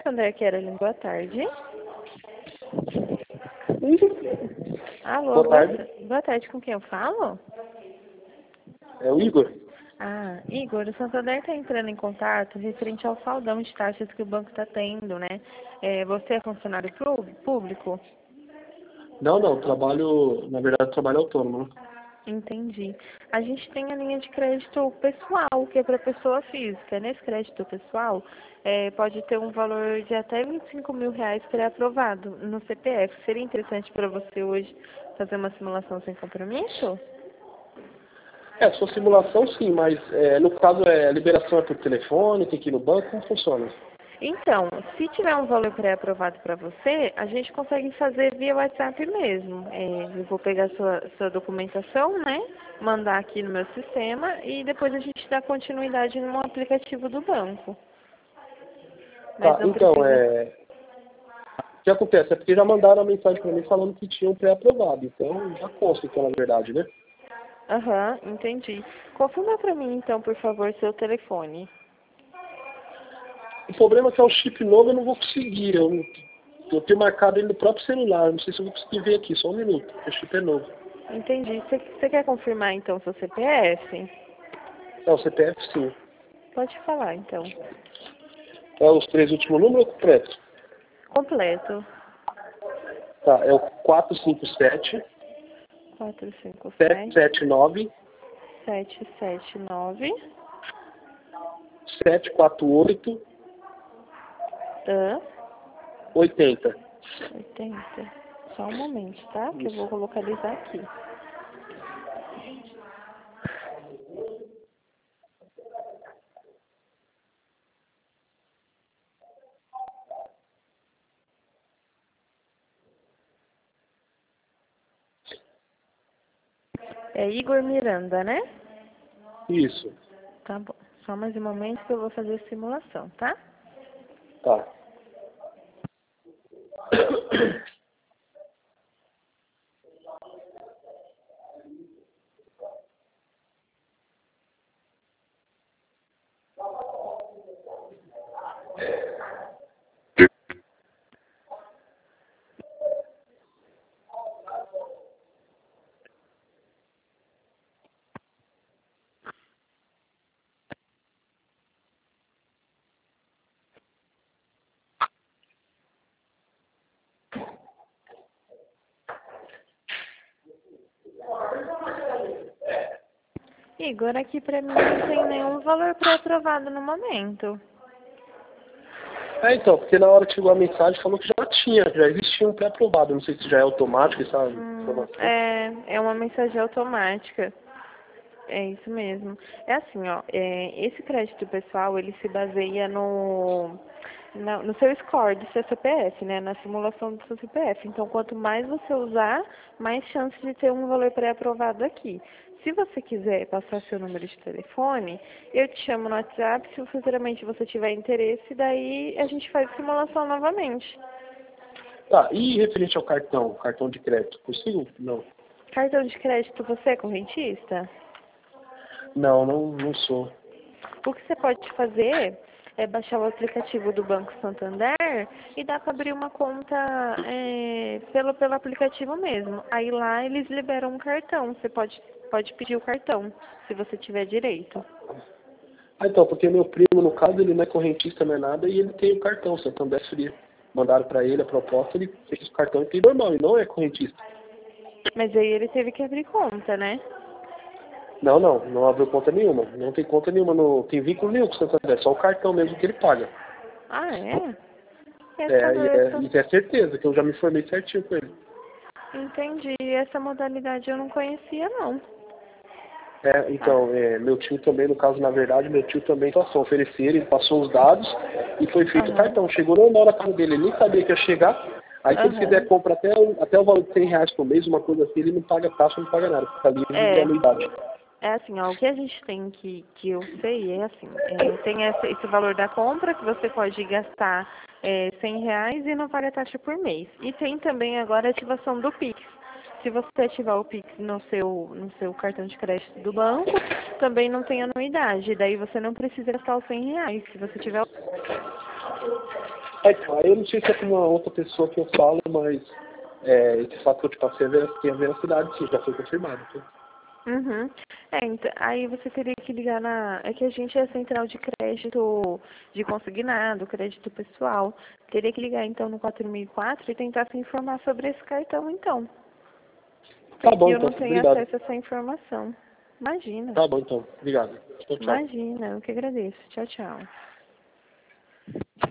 Santander Kerlin, boa tarde. Alô, Boa tarde. boa tarde, com quem eu falo? É o Igor? Ah, Igor, o Santander está entrando em contato referente ao faldão de taxas que o banco está tendo, né? Você é funcionário público? Não, trabalho, na verdade, trabalho autônomo, né? Entendi. A gente tem a linha de crédito pessoal, que é para pessoa física. Nesse crédito pessoal, pode ter um valor de até R$ 25.000 pré-aprovado no CPF. Seria interessante para você hoje fazer uma simulação sem compromisso? Sua simulação sim, mas no caso a liberação é por telefone, tem que ir no banco, como funciona? Então, se tiver um valor pré-aprovado para você, a gente consegue fazer via WhatsApp mesmo. Eu vou pegar sua documentação, né? Mandar aqui no meu sistema e depois a gente dá continuidade no aplicativo do banco. Mas Tá, não então, precisa. o que acontece? É porque já mandaram a mensagem para mim falando que tinham pré-aprovado, então já consta, então, na verdade, né? Aham, entendi. Confirma para mim, então, por favor, seu telefone. O problema é que é o chip novo, eu não vou conseguir, eu tenho marcado ele no próprio celular, não sei se eu vou conseguir ver aqui, só um minuto, porque o chip é novo. Entendi. Você quer confirmar, então, seu CPF? O CPF sim. Pode falar, então. É os três últimos números ou completo? Completo. Tá, é o 457 457 779 779 748 Ah, 80. 80. Só um momento, tá? Que eu Isso. vou localizar aqui. É Igor Miranda, né? Isso. Tá bom. Só mais um momento que eu vou fazer a simulação, tá? Tá. Igor, aqui pra mim não tem nenhum valor pré-aprovado no momento. Então, porque na hora que chegou a mensagem falou que já existia um pré-aprovado. Não sei se já é automático essa informação. É uma mensagem automática. É isso mesmo. É assim, ó, esse crédito pessoal, ele se baseia no seu score do seu CPF, né? Na simulação do seu CPF. Então, quanto mais você usar, mais chance de ter um valor pré-aprovado aqui. Se você quiser passar seu número de telefone, eu te chamo no WhatsApp. Se futuramente você tiver interesse, daí a gente faz a simulação novamente. Tá, e referente ao cartão de crédito, consigo? Não. Cartão de crédito, você é correntista? Não sou. O que você pode fazer é baixar o aplicativo do Banco Santander e dá para abrir uma conta pelo aplicativo mesmo. Aí lá eles liberam um cartão. Você pode pedir o cartão, se você tiver direito. Então, porque meu primo, no caso, ele não é correntista, não é nada, e ele tem o cartão, Santander Free. Mandaram para ele a proposta, ele fez o cartão e tem normal, ele não é correntista. Mas aí ele teve que abrir conta, né? Não abriu conta nenhuma. Não tem conta nenhuma, não tem vínculo nenhum com o Santander, só o cartão mesmo que ele paga. Ah, é? Isso é certeza, que eu já me informei certinho com ele. Entendi. Essa modalidade eu não conhecia, não. Ah, Então, meu tio também, no caso, na verdade, meu tio também passou a oferecer, ele passou os dados e foi feito o aham, cartão. Chegou normal na casa dele, ele nem sabia que ia chegar. Aí se ele fizer aham. compra até o valor de R$ 100 por mês, uma coisa assim, ele não paga taxa, não paga nada, fica livre de É, anuidade. É assim, ó, o que a gente tem que eu sei é assim, tem esse valor da compra que você pode gastar R$ 100 e não paga taxa por mês. E tem também agora a ativação do Pix. Se você ativar o Pix no seu cartão de crédito do banco, também não tem anuidade. Daí você não precisa gastar os R$ 100 se você tiver Então, aí eu não sei se é com uma outra pessoa que eu falo, mas esse fato que eu te passei tem a veracidade, sim, já foi confirmado. Tá? Uhum. Então, aí você teria que ligar na... É que a gente é a central de crédito de consignado, crédito pessoal. Teria que ligar, então, no 4004 e tentar se informar sobre esse cartão, então. Tá Porque bom, eu então. não tenho Obrigado. acesso a essa informação. Imagina. Tá bom, então. Obrigado. Tchau, tchau. Imagina. Eu que agradeço. Tchau, tchau.